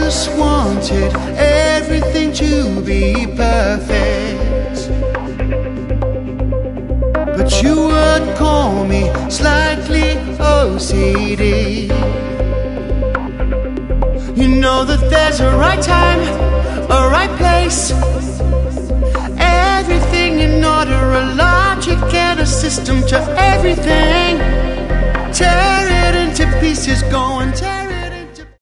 just wanted everything to be perfect, but you would call me slightly OCD. You know that there's a right time, a right place, everything in order, a logic and a system to everything. Tear it into pieces, go and tear